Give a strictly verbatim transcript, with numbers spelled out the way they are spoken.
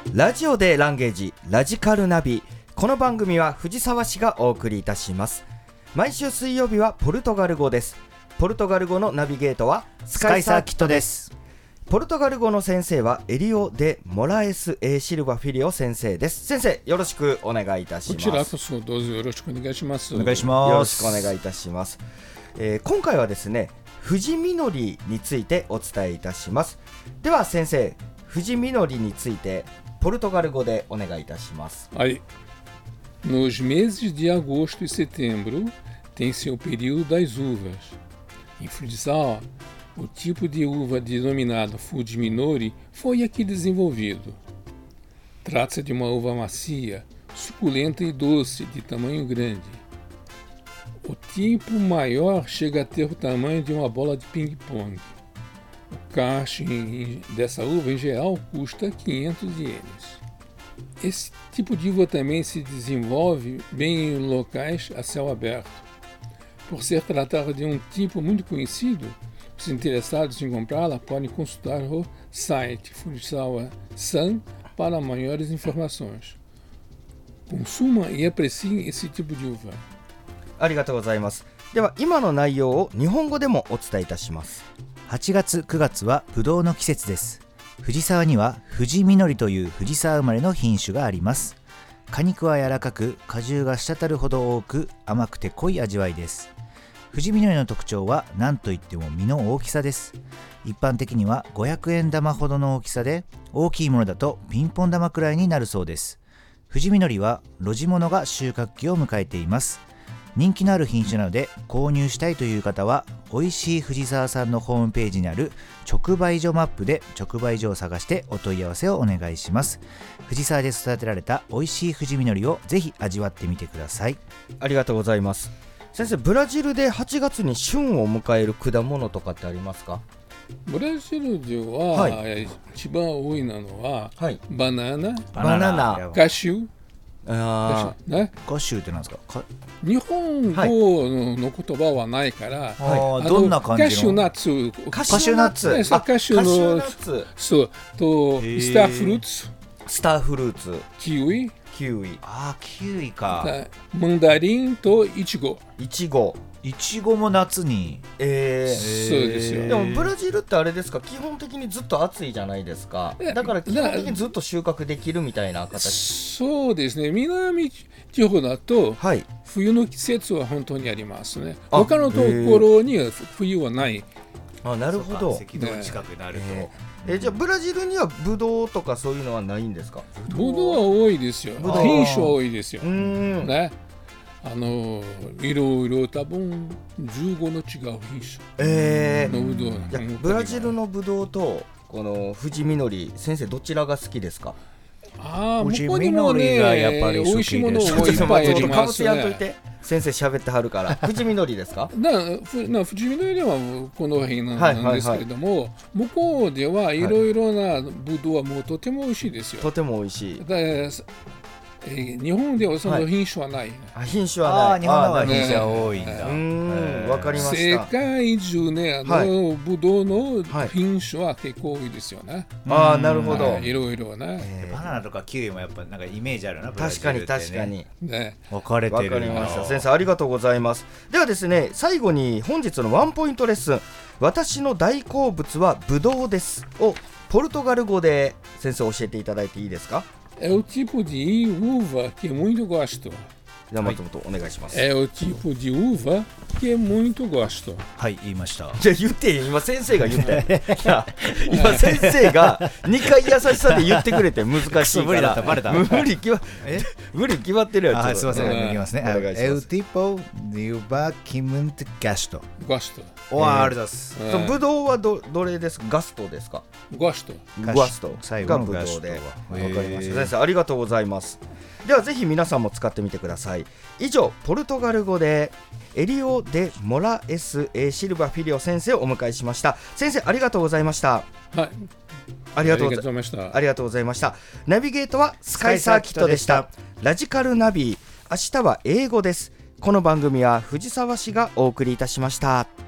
ラジオでランゲージラジカルナビ。この番組は藤沢市がお送りいたします。毎週水曜日はポルトガル語です。ポルトガル語のナビゲートはスカイサーキットです。ポルトガル語の先生はエリオ・デ・モラエス・エ・シルバ・フィリオ先生です。先生、よろしくお願いいたします。 こちらこそどうぞよろしくお願いします。 お願いします。 よろしくお願いいたします。えー、今回はですね、藤実りについてお伝えいたします。では先生、藤実りについてポルトガル語でお願いいたします。 はい。Nos meses de agosto e setembro tem-se o período das uvas. Em futsal, o tipo de uva denominado Fuji Minori foi aqui desenvolvido. Trata-se de uma uva macia, suculenta e doce, de tamanho grande. O tipo maior chega a ter o tamanho de uma bola de ping-pong. O cacho dessa uva, em geral, custa quinhentos ienes. Esse tipo de uva também se desenvolve bem em locais a céu aberto. Por ser tratada de um tipo muito conhecido, os interessados em comprá-la podem consultar o site Fujisawa-san para maiores informações. Consuma e apreciem esse tipo de uva. ありがとうございます。では今の内容を日本語でもお伝えいたします。 はちがつくがつはブドウの季節です。藤沢には藤実りという藤沢生まれの品種があります。果肉は柔らかく、果汁が滴るほど多く、甘くて濃い味わいです。藤実りの特徴は何といっても実の大きさです。一般的にはごひゃくえん玉ほどの大きさで、大きいものだとピンポン玉くらいになるそうです。藤実りは露地物が収穫期を迎えています。人気のある品種なので購入したいという方は、おいしい藤沢さんのホームページにある直売所マップで直売所を探してお問い合わせをお願いします。藤沢で育てられたおいしい藤実りをぜひ味わってみてください。 ありがとうございます。先生、ブラジルではちがつに旬を迎える果物とかってありますか？ ブラジルでは、はい、一番多いなのは、はい、バナナ、 バナナ、 カシュー。 あね、カシューってなんですか？か日本語の言葉はないから、 はい、どんな感じの？ カシューナッツ、 カシューナッツ、 カシューナッツ、そうとスターフルーツ、 スターフルーツ、 キウイ、 キウイ、 あーキウイか、 マンダリンとイチゴ、 イチゴ、 イチゴも夏に、 えー、 そうですよ。 でもブラジルってあれですか、基本的にずっと暑いじゃないですか。だから基本的にずっと収穫できるみたいな形。 そうですね。南地方だと、はい、冬の季節は本当にありますね。他のところには冬はない。 あ、なるほど。 赤道近くになると、 えー、えじゃあブラジルにはブドウとかそういうのはないんですか？ ブドウは多いですよ。品種は多いですよ。 うん、 ね。あのいろいろ多分じゅうごの違う品種、 えー、 のブドウ。 じゃブラジルのブドウとこの藤実り、先生どちらが好きですか？ ああ、向こうにもね、美味しいものもいっぱいありますね。 かぶせやんといて、先生喋ってはるから。藤実りですか？ なな藤実りはこの辺なんですけれども、はいはいはい、向こうではいろいろなブドウはもうとても美味しいですよ。 とても美味しい。 でえー、日本ではその品種はない、ね、 はい、あ、品種はない。 あ、日本は品種は多いんだ。 うーん、わかりました。 世界中ね、あの、はい、ブドウの品種は結構多いですよね。 ああ、なるほど。 はい、いろいろね、 えー、バナナとかキウイもやっぱなんかイメージあるな。ブラジ確ルってね、 かに確かに、 ね、 分かれてる。 わかりました。先生ありがとうございます。ではですね、最後に本日のワンポイントレッスン、私の大好物はブドウですをポルトガル語で先生教えていただいていいですか ？É o tipo de uva que muito gosto. じゃあ松本お願いします。 É o tipo de uva que muito gosto. はい、言いました。 じゃあ言って今先生が言っていや今先生がにかい優しさで言ってくれて難しいから無理だったバレた無理決ま無理決まってるやつ。 はい、すいません、いきますね。 お願いします。 É o tipo de uva que muito gosto. Gosto. おー、ありがとうございます。 そのブドウは ど, どれですか？ガストですか？ Gosto. ガストがブドウで。わかりました。先生ありがとうございます。ではぜひ皆さんも使ってみてください。以上、ポルトガル語でエリオ・デ・モラエス・エ・シルバ・フィリオ先生をお迎えしました。先生ありがとうございました。 はい、 ありがとうございました。ありがとうございました。ナビゲートはスカイサーキットでした。ラジカルナビ、明日は英語です。この番組は藤沢市がお送りいたしました。